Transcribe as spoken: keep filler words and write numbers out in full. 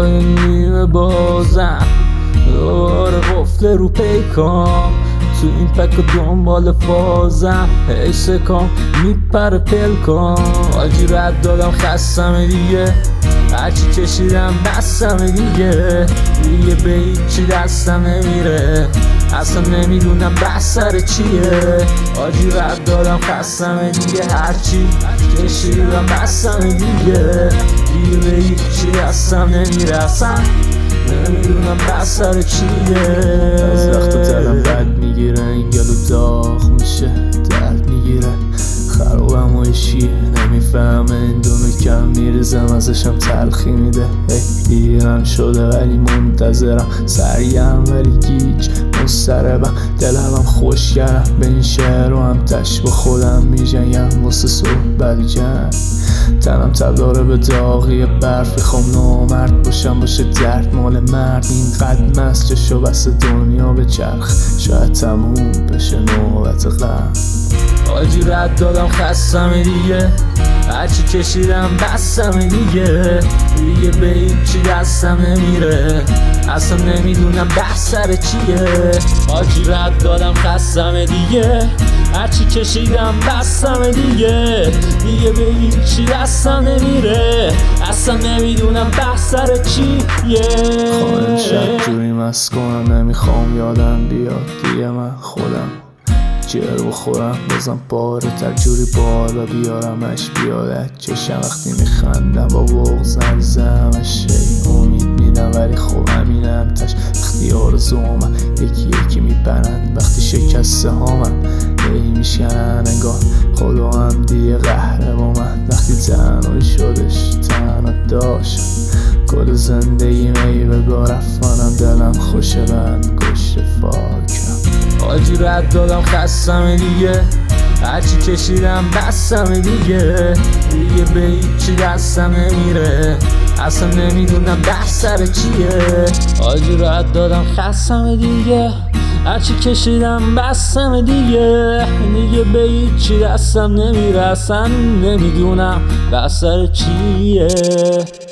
شبای نیمه بازم دوباره قفله رو پیکام، تو این پک و دنبال فازم، حیث کام میپره پلکام. آجی رد دادم خستم دیگه، هرچی کشیدم بستم دیگه، دیگه به هیچی دستم نمیره، اصلا نمیدونم بحث سر چیه. آجی رد دادم خستم دیگه، هرچی کشیدم بستم دیگه، دیگه به هیچی دستم نمیره، اصلا نمیدونم بحث سر چیه. از وقت دلم بد میگیره، این گلو داغ میشه، درد میگیره، خرابم و عشقی نمیفهمه، این دونو کم میریزم ازشم تلخی میده. دیرم شده ولی منتظرم، سریم ولی گیج مضطربم، دلم خوش کردم به این شعر رو هم تش با خودم میجنگم واسه صحبت جنگ. تنم تب داره به داغی برفی، خوام نامرد باشم باشه درد مال مرد، این قدم است چشو بس دنیا به چرخ، شاید تموم بشه نوبت غم. آجی رد دادم خستم دیگه، هرچی کشیدم بستم دیگه، دیگه به هیچی دستم نمیره، اصلا نمیدونم بحث سر چیه. آجی رد دادم خستم دیگه، هرچی کشیدم بستم دیگه، دیگه به هیچی دستم نمیره، اصلا نمیدونم بحث سر چیه. خواهم شب جوری مست کنم، نمیخوام یادم بیاد دیگه، من خودم جر بخورم، بازم باره تر جوری بالا بیارمش بیادت چشم وقتی میخندم، با بغزم زمش امید میدم ولی خب همینم تش، وقتی آرزومم یکی یکی میبرن، وقتی شکسته هامم هی میشکنن انگار خدا هم دیگه قهره با من، وقتی تنهایی شدش تنها داشتم گل زندگی میوه رفتنم، دلم خوشه بند گشت فاکم. آجی رد دادم خستم دیگه، هرچی کشیدم بستم دیگه، دیگه به هیچی دستم نمیره، اصلا نمیدونم بحث سر چیه. آجی رد دادم خستم دیگه، هرچی کشیدم بستم دیگه، دیگه به هیچی دستم نمیره، اصلا نمیدونم بحث سر چیه.